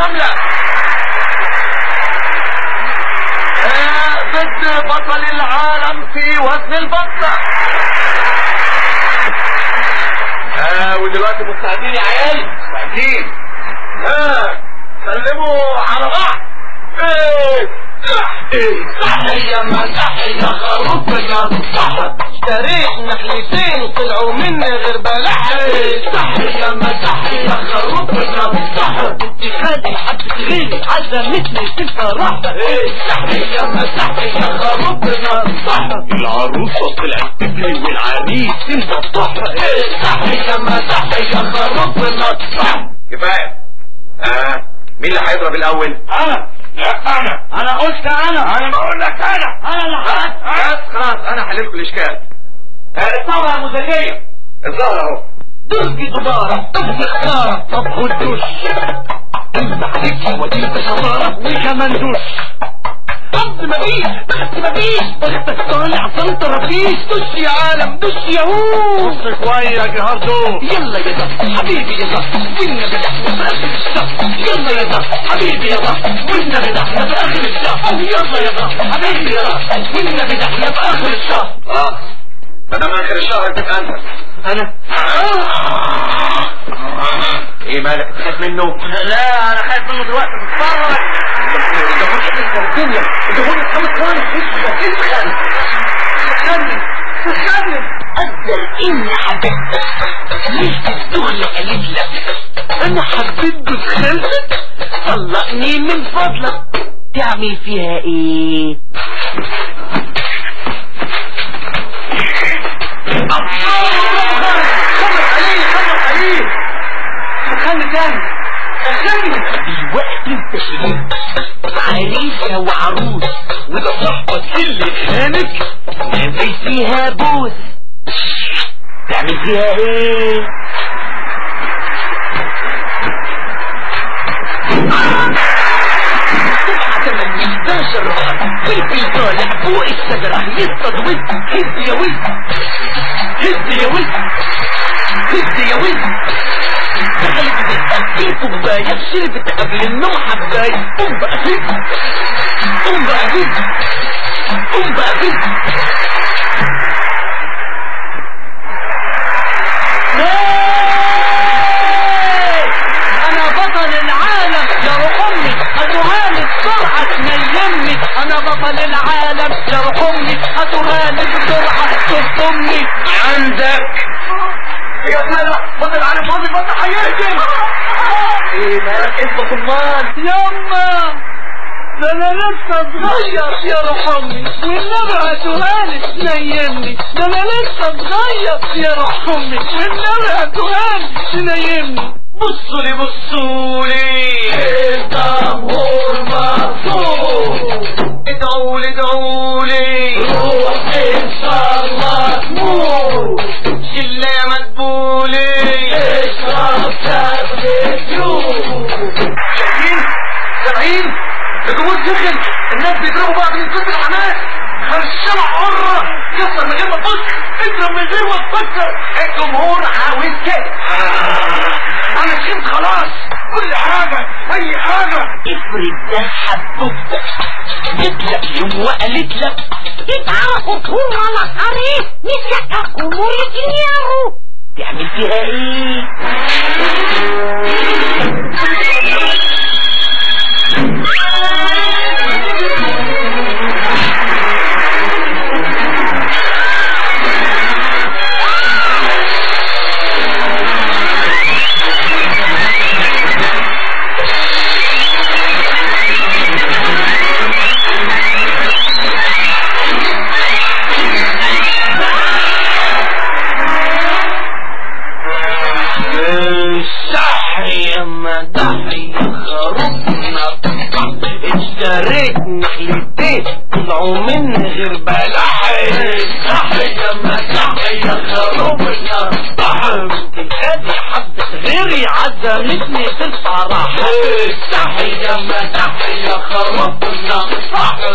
النملة. ضد بطل العالم في وزن البطة. ودلوقتي مستعدين يا عيال؟ مستعدين. سلموا على بعض. تحية ما تحية خروفنا صح. اشتريت نخلتين طلعوا مني غير بلح. تحية ما تحية خروفنا صح. انت خالي حبة غيري عزمتني في الفرح. تحية ما تحية خروفنا صح. العروسة طلعت تجري والعريس انت صح. تحية ما تحية خروفنا صح. كفاية. مين اللي هيضرب الاول؟ لا انا قلت انا بقول لك انا اللي خلاص انا هحللكم الاشكال. الثورة المزاجية الظاهرة اهو. درجي دبارة تبقى خسارة. طب خد دوش انت عليك وديك شطارة وكمان دوش. طب مفيش بختك طالع صنط رفيش. دوش يا عالم دوش يا هو. بص كويس يا هاردو. يلا يا ده حبيبي يا ده والنبي ده احنا في اخر الشهر. يلا يا ده حبيبي يا ده والنبي ده احنا في اخر الشهر. يلا يا ده حبيبي يا ده والنبي ده احنا في اخر الشهر. خلاص ما دام اخر الشهر تبقى انت. انا ايه مالك تخاف منه؟ لا انا خايف منه دلوقتي. تتفرج الدنيا الدنيا 5 ثواني. تخلي أقدر إني حبيبتك مش بالدغلة قالت لك أنا حبيت بخلتك. طلقني من فضلك. تعمل فيها إيه؟ خبر عليه خلي تاني. دلوقتي انت شريك عريسة وعروس وده صاحبك اللي خانك نازل فيها بوس. تعمل فيها ايه؟ سبعة 8 11 رقم فلفل طالع فوق الشجرة يصطاد وز. هز يا وز هز يا وز هز يا وز. دخلت بالتأكيد كوباية شربت قبل النوم حباية. قوم بقى فز قوم بقى فز قوم بقى فز. انا بطل العالم يا روح امي. هاتوهالي بسرعة تنيمني. انا بطل العالم يا روح امي. هاتوهالي بسرعة تفطمني. عندك يا سلام بطل على فاضي بطل هيهجم. ايه مالك اثبت المال يما ده انا لسه صغير يا روح امي والنبي هاتوهالي تنيمني. ده انا لسه صغير يا روح امي والنبي هاتوهالي تنيمني. بصولي الجمهور مرفوض. ادعولي روح ان شاء الله تموت. شلة يا مدبولي اشرب تغليفيوم. سامعين الجمهور سخن. الناس بيضربوا بعض من كتر الحماس. خرشمة حرة كسر من غير ما تفكر. اضرب من غير ما تفكر. الجمهور عاوز كده. انا شفت خلاص كل حاجة اي حاجة. افرض ده حبوبتك جبتك يوم وقالت لك تتعرفوا طول على حريف نسيتكم ورجليهم. تعمل فيها ايه؟ اشتريت نخلتين طلعوا مني غير بلحي. تحية ما تحية خروبنا بحر. انت حبة غيري عزمتني في الفرح. تحية ما تحية خروبنا بحر.